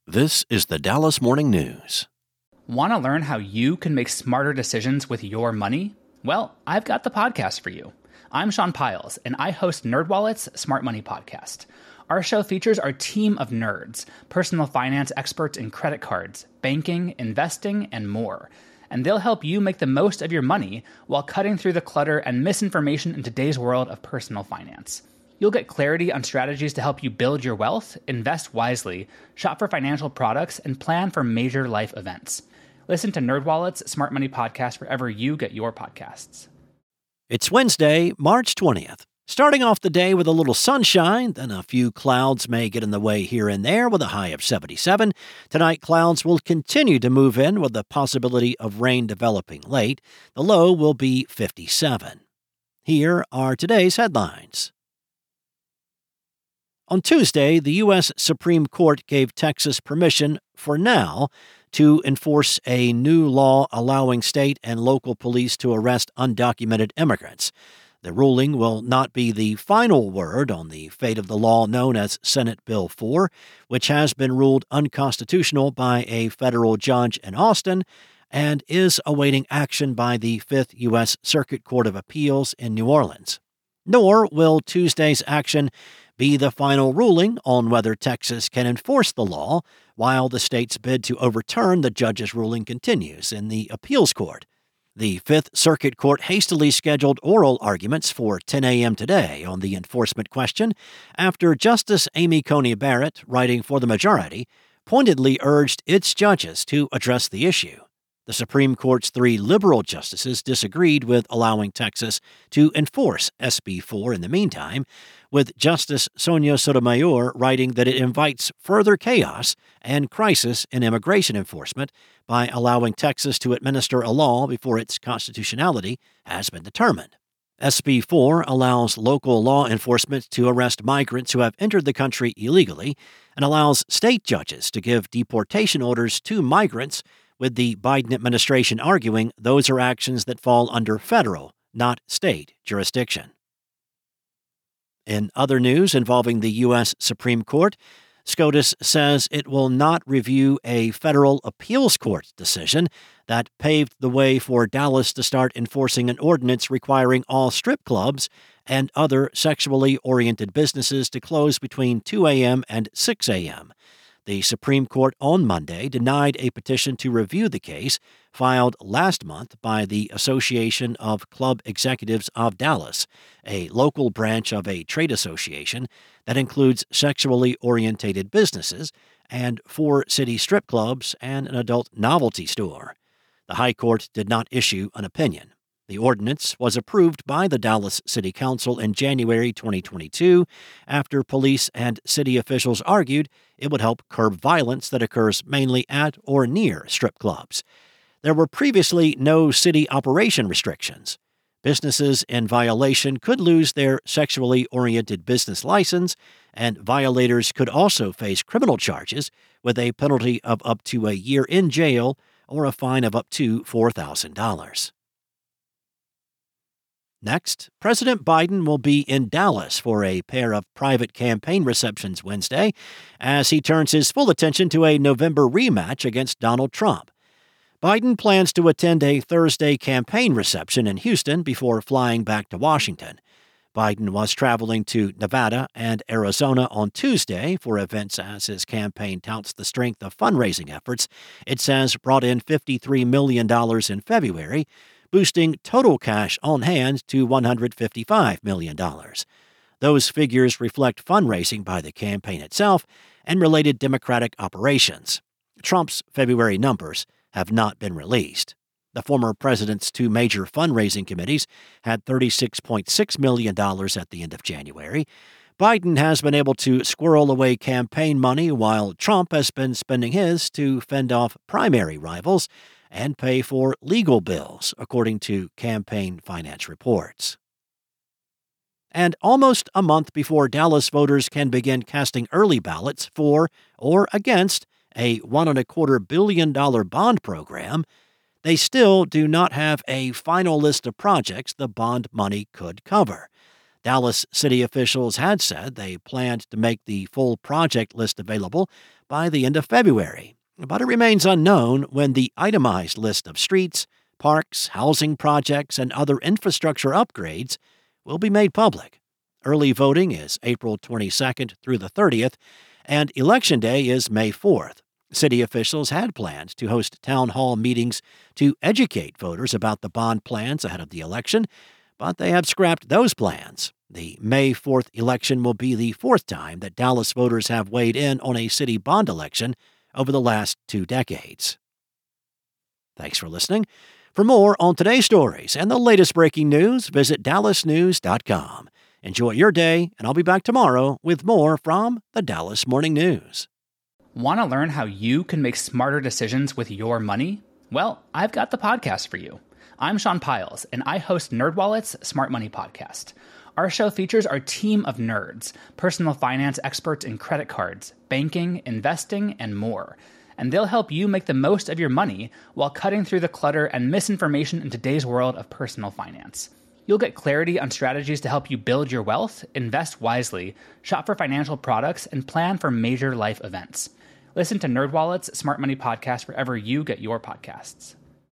This is the Dallas Morning News. Want to learn how you can make smarter decisions with your money? Well, I've got the podcast for you. I'm Sean Piles, and I host NerdWallet's Smart Money Podcast. Our show features our team of nerds, personal finance experts in credit cards, banking, investing, and more. And they'll help you make the most of your money while cutting through the clutter and misinformation in today's world of personal finance. You'll get clarity on strategies to help you build your wealth, invest wisely, shop for financial products, and plan for major life events. Listen to NerdWallet's Smart Money Podcast wherever you get your podcasts. It's Wednesday, March 20th. Starting off the day with a little sunshine, then a few clouds may get in the way here and there with a high of 77. Tonight, clouds will continue to move in with the possibility of rain developing late. The low will be 57. Here are today's headlines. On Tuesday, the U.S. Supreme Court gave Texas permission, for now, to enforce a new law allowing state and local police to arrest undocumented immigrants. The ruling will not be the final word on the fate of the law known as Senate Bill 4, which has been ruled unconstitutional by a federal judge in Austin and is awaiting action by the Fifth U.S. Circuit Court of Appeals in New Orleans. Nor will Tuesday's action be the final ruling on whether Texas can enforce the law, while the state's bid to overturn the judge's ruling continues in the appeals court. The Fifth Circuit Court hastily scheduled oral arguments for 10 a.m. today on the enforcement question after Justice Amy Coney Barrett, writing for the majority, pointedly urged its judges to address the issue. The Supreme Court's 3 liberal justices disagreed with allowing Texas to enforce SB 4 in the meantime, with Justice Sonia Sotomayor writing that it invites further chaos and crisis in immigration enforcement by allowing Texas to administer a law before its constitutionality has been determined. SB 4 allows local law enforcement to arrest migrants who have entered the country illegally and allows state judges to give deportation orders to migrants, with the Biden administration arguing those are actions that fall under federal, not state, jurisdiction. In other news involving the U.S. Supreme Court, SCOTUS says it will not review a federal appeals court decision that paved the way for Dallas to start enforcing an ordinance requiring all strip clubs and other sexually oriented businesses to close between 2 a.m. and 6 a.m. The Supreme Court on Monday denied a petition to review the case filed last month by the Association of Club Executives of Dallas, a local branch of a trade association that includes sexually orientated businesses and 4 city strip clubs and an adult novelty store. The High Court did not issue an opinion. The ordinance was approved by the Dallas City Council in January 2022 after police and city officials argued it would help curb violence that occurs mainly at or near strip clubs. There were previously no city operation restrictions. Businesses in violation could lose their sexually oriented business license, and violators could also face criminal charges with a penalty of up to a year in jail or a fine of up to $4,000. Next, President Biden will be in Dallas for a pair of private campaign receptions Wednesday as he turns his full attention to a November rematch against Donald Trump. Biden plans to attend a Thursday campaign reception in Houston before flying back to Washington. Biden was traveling to Nevada and Arizona on Tuesday for events as his campaign touts the strength of fundraising efforts it says brought in $53 million in February, boosting total cash on hand to $155 million. Those figures reflect fundraising by the campaign itself and related Democratic operations. Trump's February numbers have not been released. The former president's 2 major fundraising committees had $36.6 million at the end of January. Biden has been able to squirrel away campaign money while Trump has been spending his to fend off primary rivals and pay for legal bills, according to campaign finance reports. And almost a month before Dallas voters can begin casting early ballots for or against a $1.25 billion bond program, they still do not have a final list of projects the bond money could cover. Dallas city officials had said they planned to make the full project list available by the end of February, but it remains unknown when the itemized list of streets, parks, housing projects, and other infrastructure upgrades will be made public. Early voting is April 22nd through the 30th, and Election Day is May 4th. City officials had planned to host town hall meetings to educate voters about the bond plans ahead of the election, but they have scrapped those plans. The May 4th election will be the fourth time that Dallas voters have weighed in on a city bond election over the last 2 decades. Thanks for listening. For more on today's stories and the latest breaking news, visit dallasnews.com. Enjoy your day, and I'll be back tomorrow with more from the Dallas Morning News. Want to learn how you can make smarter decisions with your money? Well, I've got the podcast for you. I'm Sean Piles, and I host NerdWallet's Smart Money Podcast. Our show features our team of nerds, personal finance experts in credit cards, banking, investing, and more. And they'll help you make the most of your money while cutting through the clutter and misinformation in today's world of personal finance. You'll get clarity on strategies to help you build your wealth, invest wisely, shop for financial products, and plan for major life events. Listen to NerdWallet's Smart Money Podcast wherever you get your podcasts.